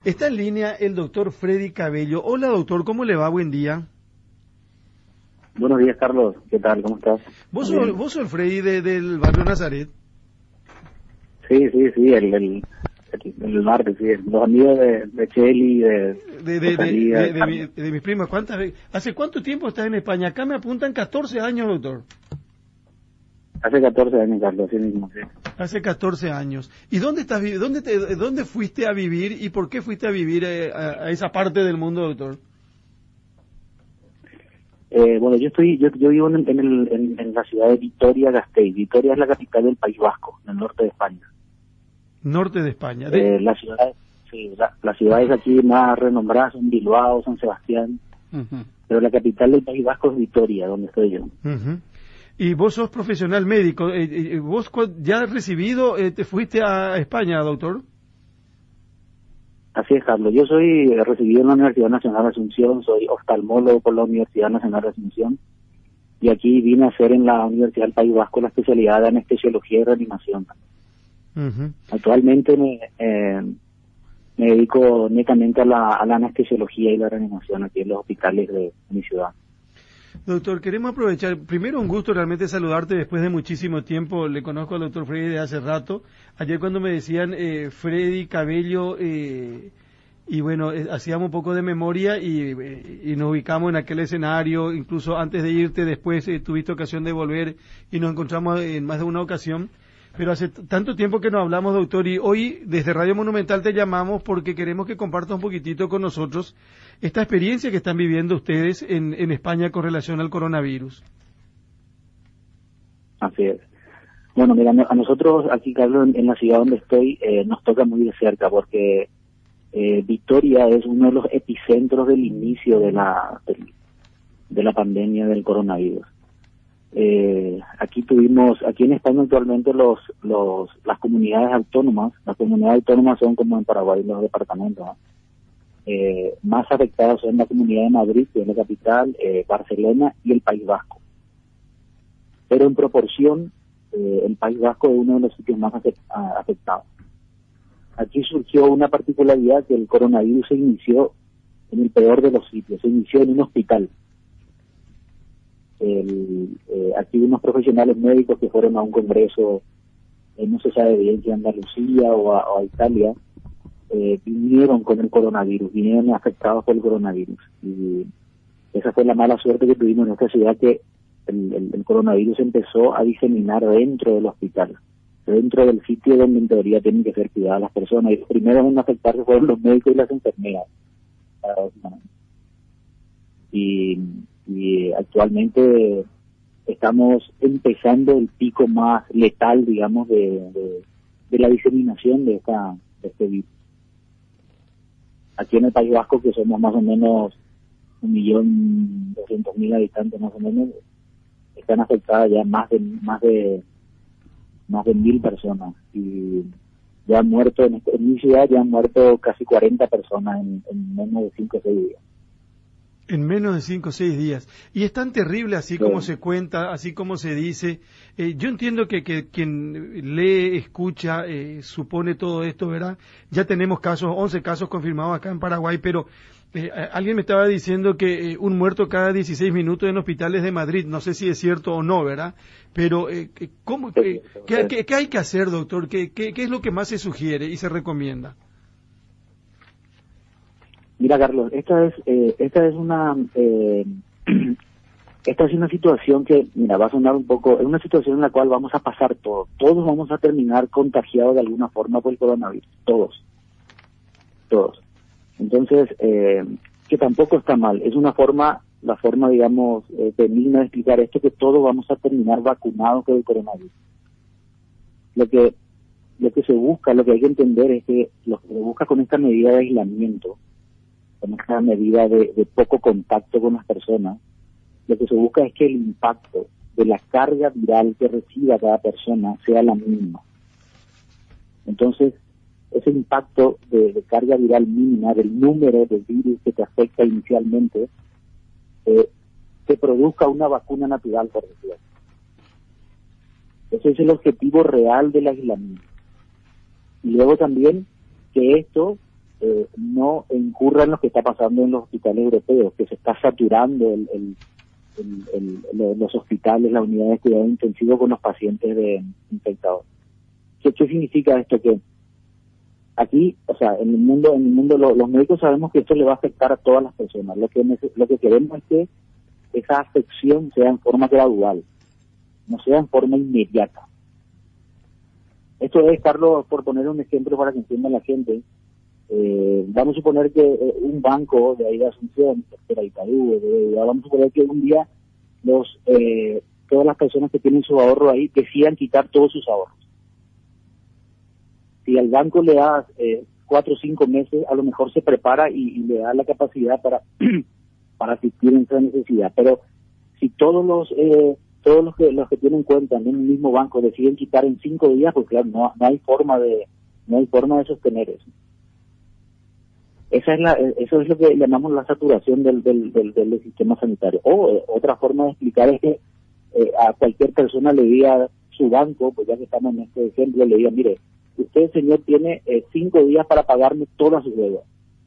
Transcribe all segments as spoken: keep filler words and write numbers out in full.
Está en línea el doctor Freddy Cabello. Hola doctor, ¿cómo le va? Buen día. Buenos días, Carlos. ¿Qué tal? ¿Cómo estás? ¿Vos sos, vos sos el Freddy de, del barrio Nazaret? Sí, sí, sí, el, el, el, el martes, sí. Los amigos de, de Cheli, de, De, de, de, Rosalía, de, de, mi- de mis primas. ¿Cuántas ve- ¿Hace cuánto tiempo estás en España? Acá me apuntan catorce años, doctor. Hace catorce años, Carlos, sí mismo, sí. Hace catorce años. ¿Y dónde estás vi- dónde te, dónde fuiste a vivir y por qué fuiste a vivir eh, a, a esa parte del mundo, doctor? Eh, bueno, yo estoy, yo, yo vivo en, en, el, en, en la ciudad de Vitoria-Gasteiz. Vitoria es la capital del País Vasco, en el norte de España. Norte de España. De- Eh, la ciudad, sí, la, las ciudades aquí más renombradas son Bilbao, San Sebastián, Ujú, pero la capital del País Vasco es Vitoria, donde estoy yo. ujú. Y vos sos profesional médico. eh, eh, ¿Vos cu- ya has recibido, eh, te fuiste a España, doctor? Así es, Carlos. Yo soy eh, recibido en la Universidad Nacional de Asunción, soy oftalmólogo por la Universidad Nacional de Asunción, y aquí vine a hacer en la Universidad del País Vasco la especialidad de anestesiología y reanimación. Ujú. Actualmente me, eh, me dedico netamente a la, a la anestesiología y la reanimación aquí en los hospitales de mi ciudad. Doctor, queremos aprovechar, primero un gusto realmente saludarte después de muchísimo tiempo, le conozco al doctor Freddy de hace rato, ayer cuando me decían eh, Freddy Cabello, eh, y bueno, eh, hacíamos un poco de memoria y, eh, y nos ubicamos en aquel escenario, incluso antes de irte, después eh, tuviste ocasión de volver y nos encontramos en más de una ocasión. Pero hace t- tanto tiempo que no hablamos, doctor, y hoy desde Radio Monumental te llamamos porque queremos que compartas un poquitito con nosotros esta experiencia que están viviendo ustedes en, en España con relación al coronavirus. Así es. Bueno, mira, no- a nosotros aquí, Carlos, en, en la ciudad donde estoy, eh, nos toca muy de cerca porque eh, Vitoria es uno de los epicentros del inicio de la, del- de la pandemia del coronavirus. Eh, aquí tuvimos, aquí en España actualmente los, los, las comunidades autónomas, las comunidades autónomas son como en Paraguay los departamentos, ¿no? Eh, más afectados son la comunidad de Madrid, que es la capital, eh, Barcelona y el País Vasco. Pero en proporción, eh, el País Vasco es uno de los sitios más afect- a- afectados. Aquí surgió una particularidad que el coronavirus se inició en el peor de los sitios, se inició en un hospital. El, eh, aquí unos profesionales médicos que fueron a un congreso, eh, no se sabe bien si a Andalucía o a, o a Italia, eh, vinieron con el coronavirus, vinieron afectados por el coronavirus. Y esa fue la mala suerte que tuvimos en esta ciudad, que el, el, el coronavirus empezó a diseminar dentro del hospital, dentro del sitio donde en teoría tienen que ser cuidadas las personas. Y los primeros en afectarse fueron los médicos y las enfermeras. Y, y actualmente estamos empezando el pico más letal, digamos, de, de, de la diseminación de, esta, de este virus. Aquí en el País Vasco, que somos más o menos un millón doscientos mil habitantes más o menos, están afectadas ya más de más de más de mil personas, y ya han muerto en, este- en mi ciudad ya han muerto casi cuarenta personas en, en menos de cinco o seis días. En menos de cinco o seis días. Y es tan terrible así Sí. como se cuenta, así como se dice. Eh, yo entiendo que, que quien lee, escucha, eh, supone todo esto, ¿verdad? Ya tenemos casos, once casos confirmados acá en Paraguay, pero eh, a- alguien me estaba diciendo que eh, un muerto cada dieciséis minutos en hospitales de Madrid. No sé si es cierto o no, ¿verdad? Pero, eh, que- ¿cómo, eh, qué, qué- qué hay que hacer, doctor? ¿Qué, qué, ¿Qué es lo que más se sugiere y se recomienda? Mira, Carlos, esta es eh, esta es una eh, esta es una situación que, mira, va a sonar un poco, es una situación en la cual vamos a pasar todos, todos vamos a terminar contagiados de alguna forma por el coronavirus, todos, todos. Entonces, eh, que tampoco está mal, es una forma, la forma, digamos, eh, benigna de explicar esto, que todos vamos a terminar vacunados con el coronavirus. Lo que, lo que se busca, lo que hay que entender es que lo que se busca con esta medida de aislamiento, con esta medida de, de poco contacto con las personas, lo que se busca es que el impacto de la carga viral que reciba cada persona sea la mínima. Entonces, ese impacto de, de carga viral mínima, del número de virus que te afecta inicialmente, eh, que produzca una vacuna natural, por decirlo. Ese es el objetivo real del aislamiento. Y luego también que esto eh, no incurra en lo que está pasando en los hospitales europeos, que se está saturando el, el, el, el, los hospitales, las unidades de cuidado intensivo con los pacientes de infectados. ¿Qué, qué significa esto? Que aquí, o sea, en el mundo, en el mundo lo, los médicos sabemos que esto le va a afectar a todas las personas. Lo que lo que queremos es que esa afección sea en forma gradual, no sea en forma inmediata. Esto es, Carlos, por poner un ejemplo para que entienda la gente, eh, vamos a suponer que eh, un banco de ahí de Asunción, de Itaú, de, de, vamos a suponer que un día los eh, todas las personas que tienen su ahorro ahí decidan quitar todos sus ahorros. Si al banco le da eh, cuatro o cinco meses, a lo mejor se prepara y, y le da la capacidad para para asistir en esa necesidad. Pero si todos los eh, todos los que los que tienen cuenta en el mismo banco deciden quitar en cinco días, pues claro, no, no hay forma de no hay forma de sostener eso. Esa es la, eso es lo que llamamos la saturación del del, del, del sistema sanitario. O eh, otra forma de explicar es que eh, a cualquier persona le diga su banco, pues ya que estamos en este ejemplo, le diga, mire, usted, señor, tiene eh, cinco días para pagarme todas sus deudas.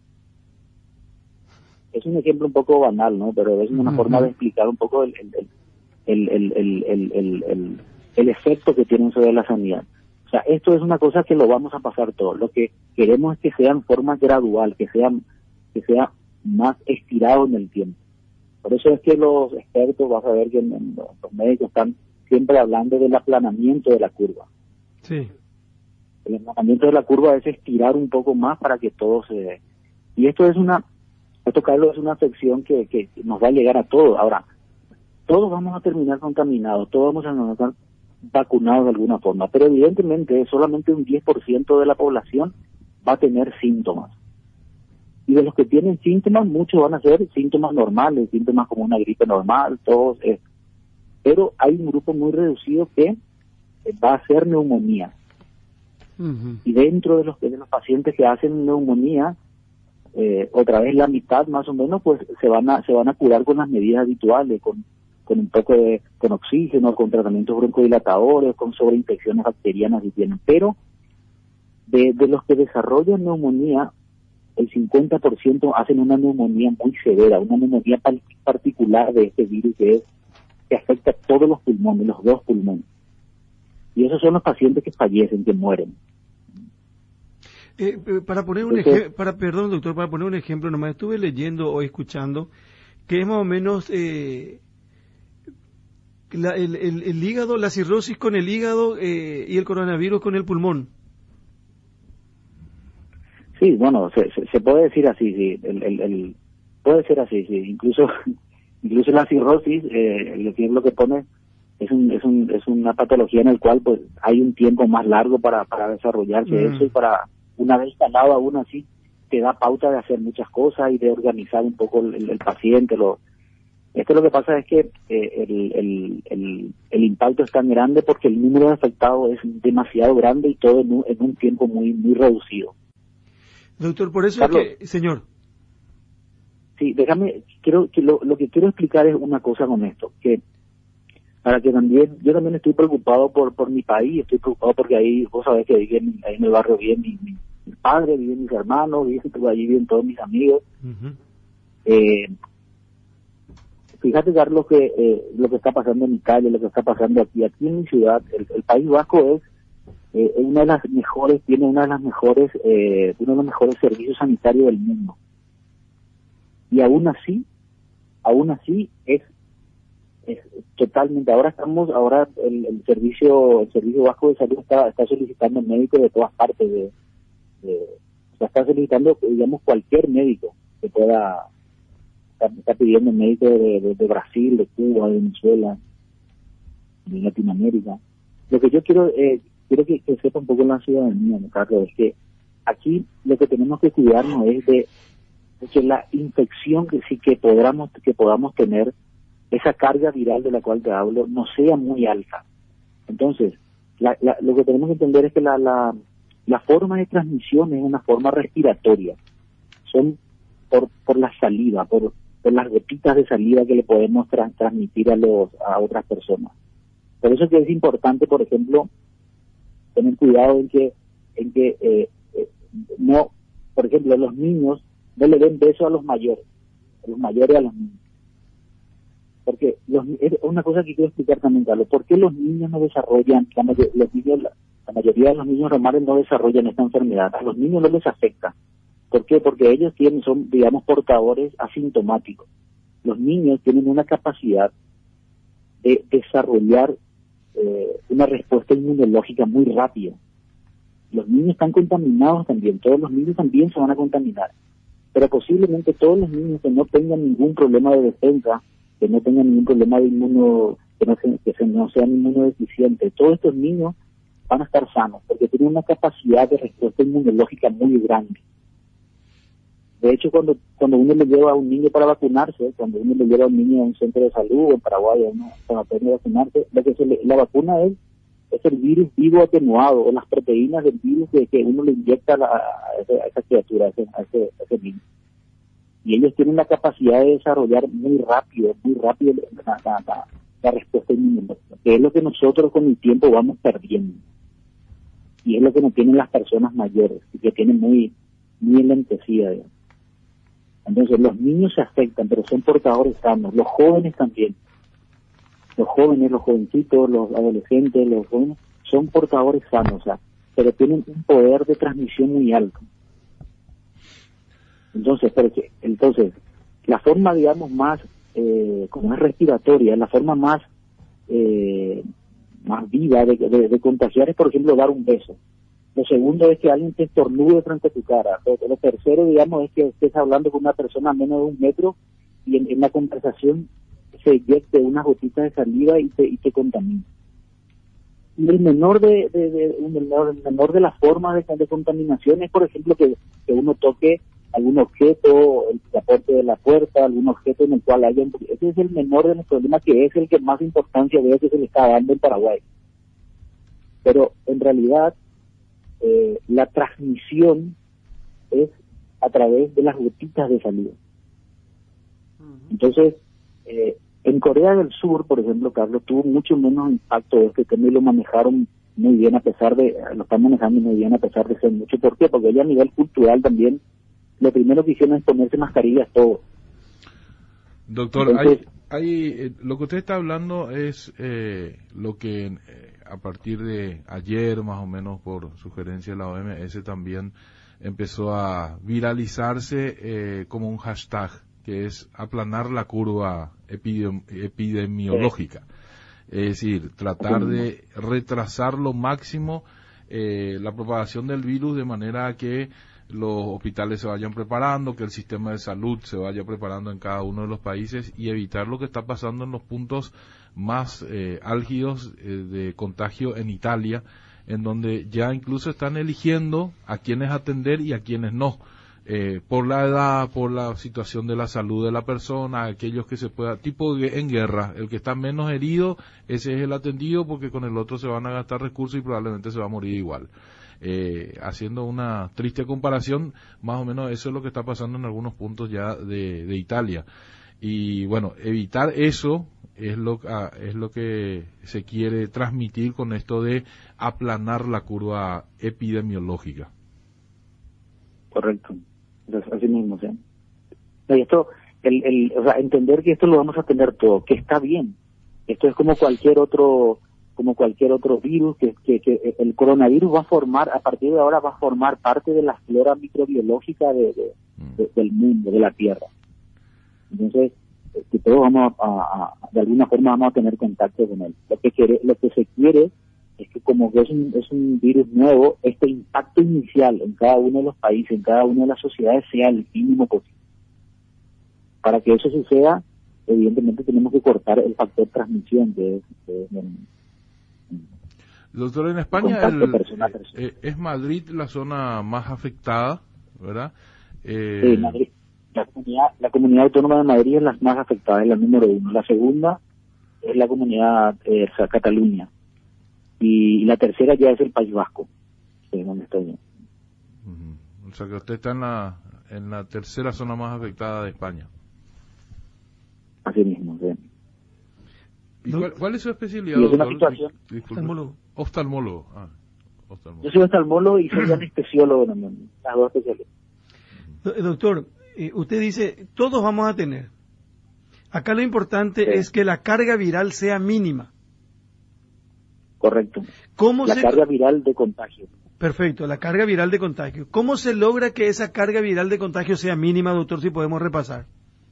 Es un ejemplo un poco banal, ¿no? Pero es una uh-huh. forma de explicar un poco el el, el, el, el, el, el, el, el efecto que tiene sobre la sanidad. O sea, esto es una cosa que lo vamos a pasar todo. Lo que queremos es que sea en forma gradual, que sea, que sea más estirado en el tiempo. Por eso es que los expertos, vas a ver que en, en, los médicos están siempre hablando del aplanamiento de la curva. Sí. El aplanamiento de la curva es estirar un poco más para que todo se dé. Y esto es una, esto, Carlos, es una afección que, que nos va a llegar a todos. Ahora, todos vamos a terminar contaminados, todos vamos a estar vacunados de alguna forma, pero evidentemente solamente un diez por ciento de la población va a tener síntomas. Y de los que tienen síntomas, muchos van a ser síntomas normales, síntomas como una gripe normal, todos. Eh. Pero hay un grupo muy reducido que eh, va a ser neumonía. Uh-huh. Y dentro de los, de los pacientes que hacen neumonía, eh, otra vez la mitad más o menos, pues se van a se van a curar con las medidas habituales, con con un poco de con oxígeno, con tratamientos broncodilatadores, con sobreinfecciones bacterianas si tienen. Pero de, de los que desarrollan neumonía, el cincuenta por ciento hacen una neumonía muy severa, una neumonía particular de este virus que es que afecta a todos los pulmones, los dos pulmones. Y esos son los pacientes que fallecen, que mueren. Eh, para poner un ejemplo, para perdón doctor, para poner un ejemplo nomás, estuve leyendo o escuchando que es más o menos eh, la, el, el, el hígado, la cirrosis con el hígado eh, y el coronavirus con el pulmón. Sí, bueno, se, se, se puede decir así, sí, el, el, el, puede ser así, sí, incluso incluso la cirrosis, eh, lo que es lo que pone es un es un es una patología en el cual pues hay un tiempo más largo para para desarrollarse mm. eso, y para una vez instalado aún así te da pauta de hacer muchas cosas y de organizar un poco el, el paciente. Lo esto lo que pasa es que eh, el, el el el impacto es tan grande porque el número de afectados es demasiado grande y todo en un, en un tiempo muy muy reducido. Doctor, por eso Carlos, es que, señor. Sí, déjame, quiero que lo, lo que quiero explicar es una cosa con esto, que para que también, yo también estoy preocupado por por mi país, estoy preocupado porque ahí, vos sabés que viven, ahí en el barrio viven mi, mi, mi padre, viven mis hermanos, viven, allí viven todos mis amigos. Uh-huh. Eh, fíjate, Carlos, que eh, lo que está pasando en mi calle, lo que está pasando aquí, aquí en mi ciudad, el, el País Vasco es eh, una de las mejores, tiene una de las mejores, eh, uno de los mejores servicios sanitarios del mundo. Y aún así, aún así es, es totalmente, ahora estamos, ahora el, el servicio, el servicio vasco de salud está, está solicitando médicos de todas partes, de, de, o sea, está solicitando, digamos, cualquier médico que pueda, está, está pidiendo médicos de, de, de Brasil, de Cuba, de Venezuela, de Latinoamérica. Lo que yo quiero, eh, quiero que, que sepa un poco la ciudadanía, ¿no, Carlos? Es que aquí lo que tenemos que cuidarnos es de que la infección que sí que podamos que podamos tener, esa carga viral de la cual te hablo, no sea muy alta. Entonces, la, la, lo que tenemos que entender es que la, la la forma de transmisión es una forma respiratoria. Son por por la saliva, por, por las gotitas de saliva que le podemos tra- transmitir a los a otras personas. Por eso es que es importante, por ejemplo, tener cuidado en que en que eh, eh, no por ejemplo, los niños no le den besos a los mayores, a los mayores a los niños. Porque los, es una cosa que quiero explicar también, Carlos, ¿por qué los niños no desarrollan, la, mayor, los niños, la, la mayoría de los niños normales no desarrollan esta enfermedad? A los niños no les afecta. ¿Por qué? Porque ellos tienen, son, digamos, portadores asintomáticos. Los niños tienen una capacidad de desarrollar eh, una respuesta inmunológica muy rápida. Los niños están contaminados también, todos los niños también se van a contaminar. Pero posiblemente todos los niños que no tengan ningún problema de defensa, que no tengan ningún problema de inmuno, que no, se, que se, no sean inmunodeficientes, todos estos niños van a estar sanos, porque tienen una capacidad de respuesta inmunológica muy grande. De hecho, cuando cuando uno le lleva a un niño para vacunarse, cuando uno le lleva a un niño a un centro de salud, en Paraguay, a una sanatorio a vacunarse, lo que se le, la vacuna es, es el virus vivo atenuado, o las proteínas del virus que, que uno le inyecta a, la, a, esa, a esa criatura, a ese, a, ese, a ese niño. Y ellos tienen la capacidad de desarrollar muy rápido, muy rápido la, la, la, la respuesta inmunológica, que es lo que nosotros con el tiempo vamos perdiendo. Y es lo que no tienen las personas mayores, y que tienen muy, muy enlentecida, digamos. Entonces los niños se afectan, pero son portadores sanos, los jóvenes también. Los jóvenes, los jovencitos, los adolescentes, los jóvenes, son portadores sanos, o sea, pero tienen un poder de transmisión muy alto. Entonces, pero que, entonces la forma, digamos, más, eh, como es respiratoria, la forma más eh, más viva de, de, de contagiar es, por ejemplo, dar un beso. Lo segundo es que alguien te estornude frente a tu cara. Lo, lo tercero, digamos, es que estés hablando con una persona a menos de un metro y en, en la conversación se inyecte unas gotitas de saliva y te, y te contamina. Y el menor de, de, de, el menor, el menor de las formas de, de contaminación es, por ejemplo, que, que uno toque algún objeto, el aporte de la puerta, algún objeto en el cual haya un... Ese es el menor de los problemas, que es el que más importancia veo que se le está dando en Paraguay. Pero en realidad eh, la transmisión es a través de las gotitas de saliva. Entonces, eh, en Corea del Sur, por ejemplo, Carlos, tuvo mucho menos impacto de este tema y lo manejaron muy bien, a pesar de, lo están manejando muy bien a pesar de ser mucho. ¿Por qué? Porque allá a nivel cultural también, lo primero que hicieron es ponerse mascarillas todos. Doctor, Entonces, hay, hay, eh, lo que usted está hablando es eh, lo que eh, a partir de ayer, más o menos por sugerencia de la O M S, también empezó a viralizarse eh, como un hashtag, que es aplanar la curva epidem epidemiológica. Es decir, tratar de retrasar lo máximo eh, la propagación del virus, de manera que los hospitales se vayan preparando, que el sistema de salud se vaya preparando en cada uno de los países, y evitar lo que está pasando en los puntos más eh, álgidos eh, de contagio en Italia, en donde ya incluso están eligiendo a quienes atender y a quienes no. Eh, por la edad, por la situación de la salud de la persona, aquellos que se pueda, tipo en guerra, el que está menos herido, ese es el atendido, porque con el otro se van a gastar recursos y probablemente se va a morir igual. Eh, haciendo una triste comparación, más o menos eso es lo que está pasando en algunos puntos ya de, de Italia. Y bueno, evitar eso es lo, ah, es lo que se quiere transmitir con esto de aplanar la curva epidemiológica. Correcto. Entonces, así mismo, ¿sí? Y esto, el, el, o sea, entender que esto lo vamos a tener todo, que está bien. Esto es como cualquier otro, como cualquier otro virus, que, que, que el coronavirus va a formar, a partir de ahora va a formar parte de la flora microbiológica de, de, de, del mundo, de la Tierra. Entonces, que todos vamos a, a, a, de alguna forma vamos a tener contacto con él. Lo que quiere, lo que se quiere es que, como que es un, es un virus nuevo, este impacto inicial en cada uno de los países, en cada una de las sociedades, sea el mínimo posible. Para que eso suceda, evidentemente tenemos que cortar el factor de transmisión, que es, que es el, doctor, en España el, persona persona. Eh, es Madrid la zona más afectada, ¿verdad? Eh... Sí, Madrid. La comunidad, la comunidad autónoma de Madrid es la más afectada, es la número uno. La segunda es la comunidad, eh, o sea, Cataluña. Y la tercera ya es el País Vasco, sí, donde estoy yo. Uh-huh. O sea que usted está en la en la tercera zona más afectada de España. Así mismo, sí. ¿Y cuál, cuál es su especialidad? Y es una situación... Oftalmólogo. Oftalmólogo. Ah, oftalmólogo. Yo soy oftalmólogo y soy anestesiólogo también, las dos especialidades. Doctor, eh, usted dice, todos vamos a tener. Acá lo importante sí. es que la carga viral sea mínima. Correcto. ¿Cómo la se... carga viral de contagio. Perfecto, la carga viral de contagio. ¿Cómo se logra que esa carga viral de contagio sea mínima, doctor, si podemos repasar?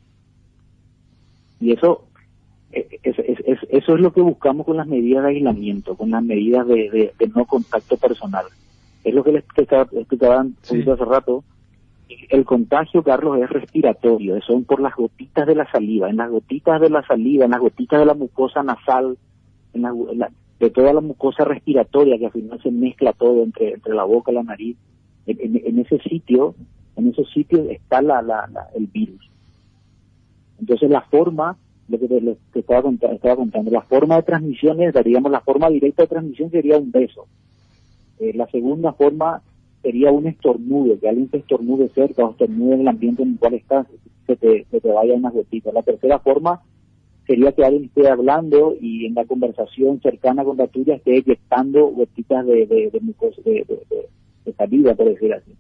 Y eso es, es, es, eso es lo que buscamos con las medidas de aislamiento, con las medidas de, de, de no contacto personal. Es lo que les explicaban sí. hace rato. El contagio, Carlos, es respiratorio, son por las gotitas de la saliva. En las gotitas de la saliva, en las gotitas de la mucosa nasal, en la, en la, de toda la mucosa respiratoria, que al final se mezcla todo entre, entre la boca y la nariz, en, en, en ese sitio, en esos sitios está la, la, la, el virus. Entonces la forma, lo que te, lo que estaba, contando, estaba contando, la forma de transmisión es, digamos, la forma directa de transmisión sería un beso. Eh, la segunda forma sería un estornudo, que alguien te estornude cerca o estornude en el ambiente en el cual estás, se te, se te vaya unas gotitas. La tercera forma sería que alguien esté hablando y en la conversación cercana con la tuya esté eyectando gotitas de, de, de, mucosa, de, de, de, de saliva, por decir así.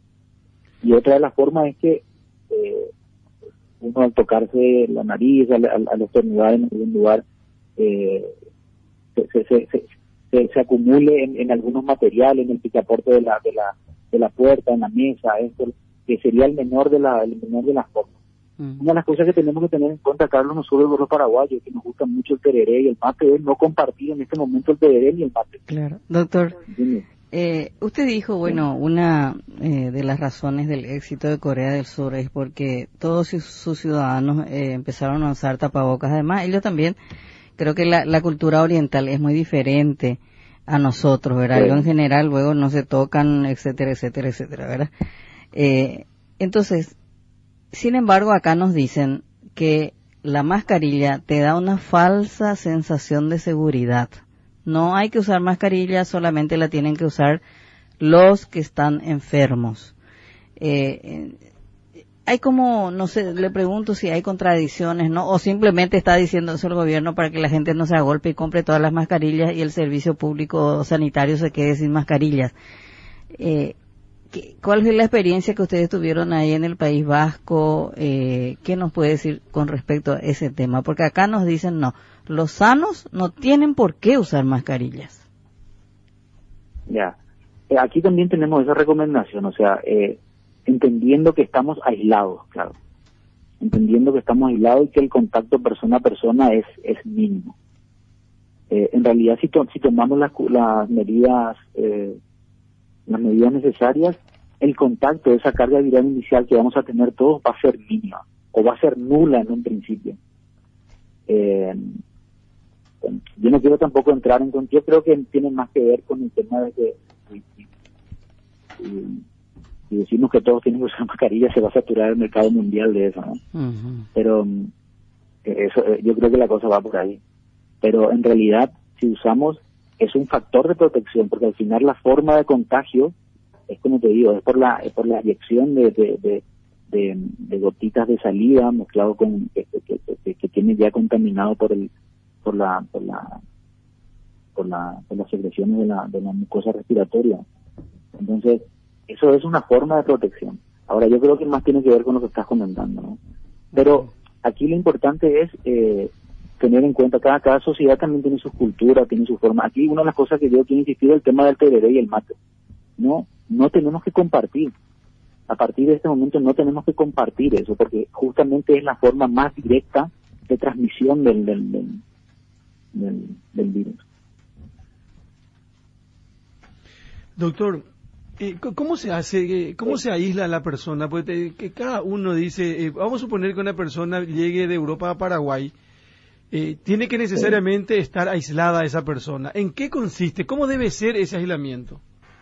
Y otra de las formas es que eh, uno al tocarse la nariz, al, al, al estornudar en algún lugar, eh, se, se, se, se, se, se acumule en, en algunos materiales, en el picaporte de la, de la de la puerta, en la mesa, esto, que sería el menor de la el menor de las formas. Uh-huh. Una de las cosas que tenemos que tener en cuenta, Carlos, nosotros los paraguayos, que nos gusta mucho el tereré y el mate, es no compartir en este momento el tereré ni el mate. Claro, doctor. Eh, usted dijo, bueno, una eh, de las razones del éxito de Corea del Sur es porque todos sus ciudadanos eh, empezaron a usar tapabocas. Además, ellos también, creo que la, la cultura oriental es muy diferente a nosotros, ¿verdad? Sí. Ellos en general luego no se tocan, etcétera, etcétera, etcétera, ¿verdad? Eh, entonces, sin embargo, acá nos dicen que la mascarilla te da una falsa sensación de seguridad. No hay que usar mascarilla, solamente la tienen que usar los que están enfermos. Eh, hay como, no sé, le pregunto si hay contradicciones, ¿no? O simplemente está diciendo eso el gobierno para que la gente no se agolpe y compre todas las mascarillas y el servicio público sanitario se quede sin mascarillas. Eh, ¿Cuál es la experiencia que ustedes tuvieron ahí en el País Vasco? Eh, ¿Qué nos puede decir con respecto a ese tema? Porque acá nos dicen, no, los sanos no tienen por qué usar mascarillas. Ya, eh, aquí también tenemos esa recomendación, o sea, eh, entendiendo que estamos aislados, claro, entendiendo que estamos aislados y que el contacto persona a persona es, es mínimo. Eh, en realidad, si, to- si tomamos las, las medidas... Eh, las medidas necesarias, el contacto de esa carga viral inicial que vamos a tener todos va a ser mínima o va a ser nula en un principio. Eh, yo no quiero tampoco entrar en... Yo creo que tiene más que ver con el tema de que si, si, si decimos que todos tienen que usar mascarilla, se va a saturar el mercado mundial de eso, ¿no? Uh-huh. Pero eso, yo creo que la cosa va por ahí. Pero en realidad, si usamos... es un factor de protección, porque al final la forma de contagio es, como te digo, es por la es por la eyección de de, de, de, de gotitas de saliva mezclado con que, que, que, que tiene ya contaminado por el por la por la por la por las secreciones de la de la mucosa respiratoria. Entonces, eso es una forma de protección. Ahora, yo creo que más tiene que ver con lo que estás comentando, ¿no? Pero aquí lo importante es eh, tener en cuenta, cada, cada sociedad también tiene su cultura, tiene su forma. Aquí una de las cosas que yo quiero insistir es el tema del tereré y el mate. No, no tenemos que compartir. A partir de este momento no tenemos que compartir eso, porque justamente es la forma más directa de transmisión del, del, del, del, del virus. Doctor, eh, ¿cómo se hace, cómo se aísla a la persona? Porque te, que cada uno dice, eh, vamos a suponer que una persona llegue de Europa a Paraguay, Eh, tiene que necesariamente estar aislada esa persona. ¿En qué consiste? ¿Cómo debe ser ese aislamiento?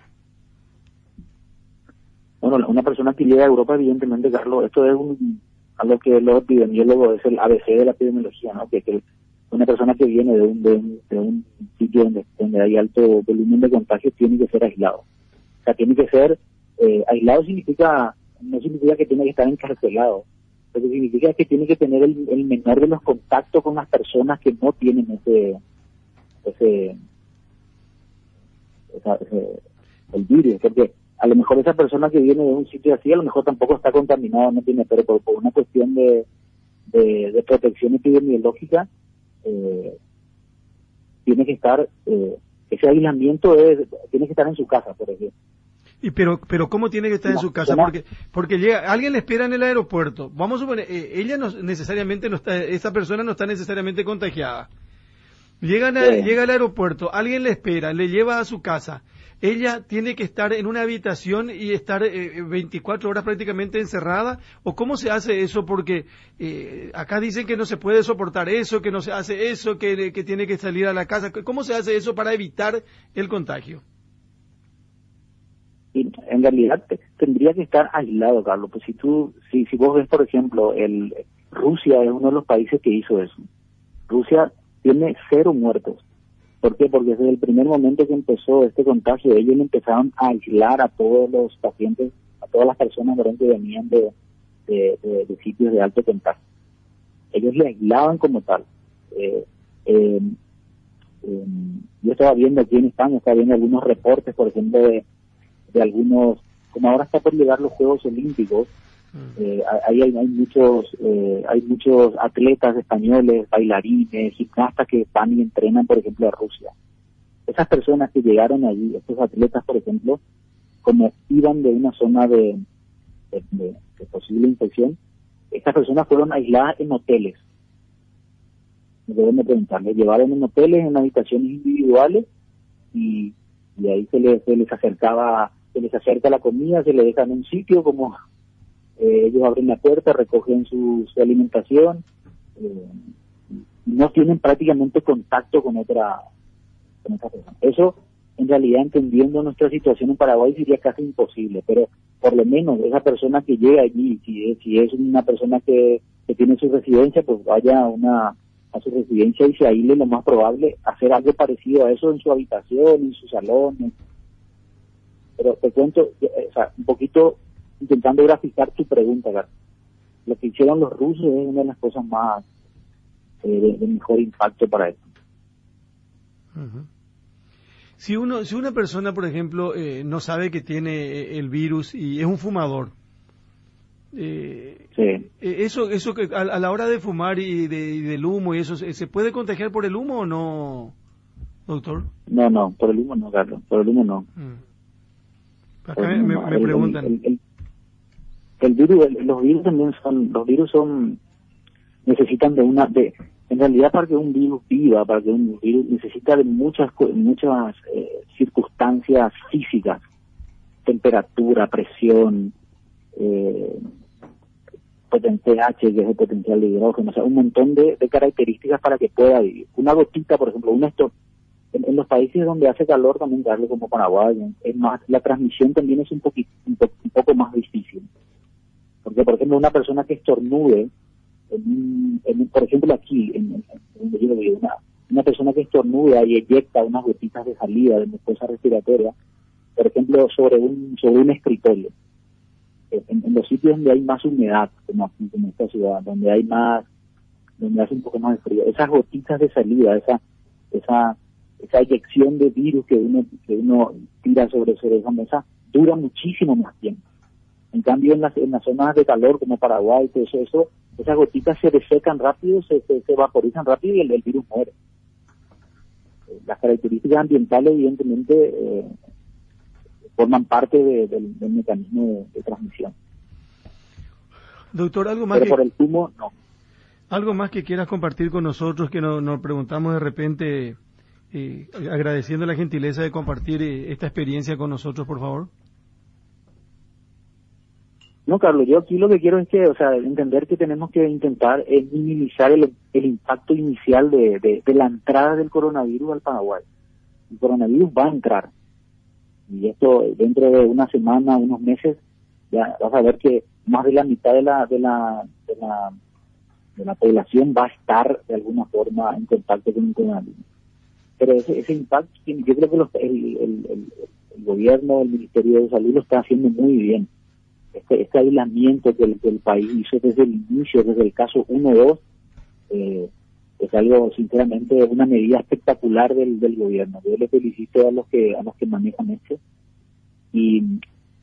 Bueno, una persona que llega a Europa, evidentemente, Carlos, esto es un, algo que los epidemiólogos es el A B C de la epidemiología, ¿no? Que, que una persona que viene de un, de un, de un sitio donde, donde hay alto volumen de contagios tiene que ser aislado. O sea, tiene que ser, eh, aislado significa, no significa que tiene que estar encarcelado. Lo que significa es que tiene que tener el, el menor de los contactos con las personas que no tienen ese, ese, esa, ese el virus, porque a lo mejor esa persona que viene de un sitio así, a lo mejor tampoco está contaminado, no tiene, pero por, por una cuestión de, de, de protección epidemiológica, eh, tiene que estar, eh, ese aislamiento es, tiene que estar en su casa, por ejemplo. Y pero pero cómo tiene que estar no, en su casa, porque porque llega alguien le espera en el aeropuerto, vamos a suponer, eh, ella no necesariamente no está, esa persona no está necesariamente contagiada, llega a, sí. llega al aeropuerto, alguien le espera, le lleva a su casa, ella tiene que estar en una habitación y estar eh, veinticuatro horas prácticamente encerrada, o cómo se hace eso, porque eh, acá dicen que no se puede soportar eso, que no se hace eso, que, que tiene que salir a la casa, ¿cómo se hace eso para evitar el contagio? Y en realidad tendría que estar aislado, Carlos. Pues si tú, si, si vos ves, por ejemplo, el Rusia es uno de los países que hizo eso. Rusia tiene cero muertos. ¿Por qué? Porque desde el primer momento que empezó este contagio, ellos empezaron a aislar a todos los pacientes, a todas las personas que venían de, de, de, de sitios de alto contagio. Ellos le aislaban como tal. Eh, eh, eh, yo estaba viendo aquí en España, estaba viendo algunos reportes, por ejemplo, de de algunos, como ahora está por llegar los Juegos Olímpicos, eh, ahí hay, hay muchos eh, hay muchos atletas españoles, bailarines, gimnastas que van y entrenan, por ejemplo, a Rusia. Esas personas que llegaron allí, estos atletas, por ejemplo, como iban de una zona de, de, de, de posible infección, estas personas fueron aisladas en hoteles. Me deben de preguntar, les llevaron en hoteles, en habitaciones individuales, y, y ahí se les, se les acercaba se les acerca la comida, se les deja en un sitio, como eh, ellos abren la puerta, recogen su, su alimentación, eh, no tienen prácticamente contacto con otra, con otra persona. Eso, en realidad, entendiendo nuestra situación en Paraguay, sería casi imposible, pero por lo menos esa persona que llega allí, si es, si es una persona que, que tiene su residencia, pues vaya a una a su residencia y se aísle, lo más probable, hacer algo parecido a eso en su habitación, en su salón, en, pero te cuento, o sea, un poquito intentando graficar tu pregunta, Gar. Lo que hicieron los rusos es una de las cosas más eh, de, de mejor impacto para esto. Uh-huh. Si uno, si una persona, por ejemplo, eh, no sabe que tiene el virus y es un fumador, eh, sí. eso, eso que a, a la hora de fumar y, de, y del humo y eso, ¿se puede contagiar por el humo o no, doctor? No, no, por el humo no, Carlos, por el humo no. Uh-huh. Acá me, me, me preguntan. El, el, el, el virus, el, los virus también son, los virus son, necesitan de una, de, en realidad para que un virus viva, para que un virus necesita de muchas, muchas eh, circunstancias físicas, temperatura, presión, eh, pH, que es el potencial de hidrógeno, o sea, un montón de, de características para que pueda vivir. Una gotita, por ejemplo, un esto En, en los países donde hace calor también, darle como Paraguay, es más, la transmisión también es un poquito, un, po, un poco más difícil. Porque, por ejemplo, una persona que estornude, en, en, por ejemplo aquí, en, en, en, en una, una persona que estornuda y eyecta unas gotitas de salida de mucosa respiratoria, por ejemplo, sobre un, sobre un escritorio, en, en los sitios donde hay más humedad, como aquí, como esta ciudad, donde hay más, donde hace un poco más de frío, esas gotitas de salida, esa, esa, esa eyección de virus que uno que uno tira sobre, sobre esa mesa dura muchísimo más tiempo. En cambio, en las, en las zonas de calor como Paraguay, todo eso, eso esas gotitas se desecan rápido, se, se, se vaporizan rápido y el, el virus muere. Las características ambientales, evidentemente, eh, forman parte de, de, del mecanismo de, de transmisión. Doctor, algo más Pero que... por el humo, no. Algo más que quieras compartir con nosotros, que nos, nos preguntamos de repente... Eh, agradeciendo la gentileza de compartir eh, esta experiencia con nosotros, por favor. No, Carlos, yo aquí lo que quiero es que, o sea, entender que tenemos que intentar es minimizar el, el impacto inicial de, de, de la entrada del coronavirus al Paraguay. El coronavirus va a entrar. Y esto, dentro de una semana, unos meses, ya vas a ver que más de la mitad de la, de la, de la, de la población va a estar de alguna forma en contacto con el coronavirus. Pero ese, ese impacto, yo creo que los, el, el, el, el gobierno, el Ministerio de Salud lo está haciendo muy bien. Este, este aislamiento que el, que el país hizo desde el inicio, desde el caso uno dos, eh, es algo, sinceramente, una medida espectacular del, del gobierno. Yo les felicito a los que a los que manejan esto. Y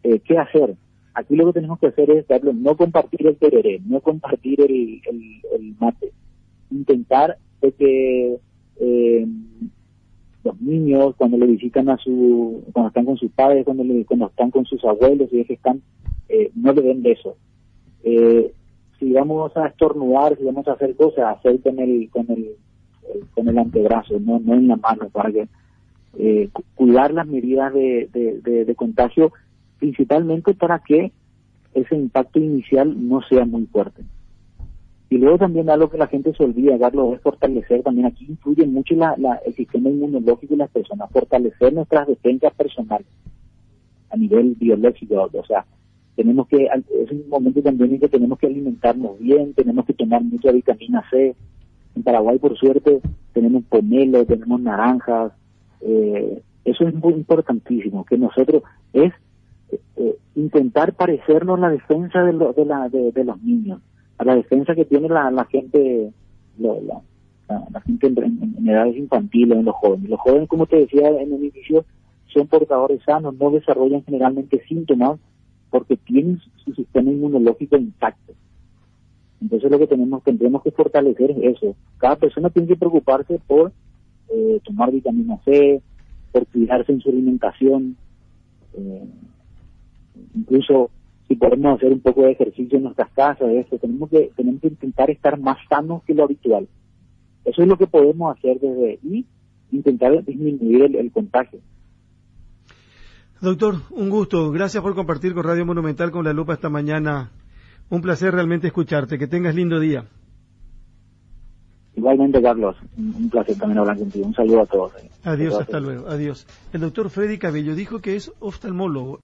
eh, ¿qué hacer? Aquí lo que tenemos que hacer es darle, no compartir el tereré, no compartir el, el, el mate. Intentar de que eh, los niños, cuando le visitan a su, cuando están con sus padres, cuando, le, cuando están con sus abuelos, y es que están, eh, no le den besos. Eh, si vamos a estornudar, si vamos a hacer cosas, hacer con el, con el, el con el antebrazo, no, no en la mano, para que eh, cuidar las medidas de, de, de, de contagio, principalmente para que ese impacto inicial no sea muy fuerte. Y luego también algo que la gente se olvida, Carlos, es fortalecer, también aquí influye mucho la, la, el sistema inmunológico de las personas, fortalecer nuestras defensas personales a nivel biológico, o sea, tenemos que, es un momento también en que tenemos que alimentarnos bien, tenemos que tomar mucha vitamina C. En Paraguay, por suerte, tenemos pomelo, tenemos naranjas, eh, eso es muy importantísimo, que nosotros es eh, intentar parecernos a la defensa de, lo, de, la, de, de los niños, a la defensa que tiene la, la gente, la, la, la, la gente en, en, en edades infantiles, en los jóvenes. Los jóvenes, como te decía en el inicio, son portadores sanos, no desarrollan generalmente síntomas porque tienen su sistema inmunológico intacto. Entonces lo que tenemos, tendremos que fortalecer es eso. Cada persona tiene que preocuparse por eh, tomar vitamina C, por cuidarse en su alimentación, eh, incluso si podemos hacer un poco de ejercicio en nuestras casas, eso, tenemos que, tenemos que intentar estar más sanos que lo habitual. Eso es lo que podemos hacer desde y intentar disminuir el, el contagio. Doctor, un gusto. Gracias por compartir con Radio Monumental, con La Lupa esta mañana. Un placer realmente escucharte. Que tengas lindo día. Igualmente, Carlos. Un placer también hablar contigo. Un saludo a todos. Adiós, hasta luego. Adiós. El doctor Freddy Cabello dijo que es oftalmólogo.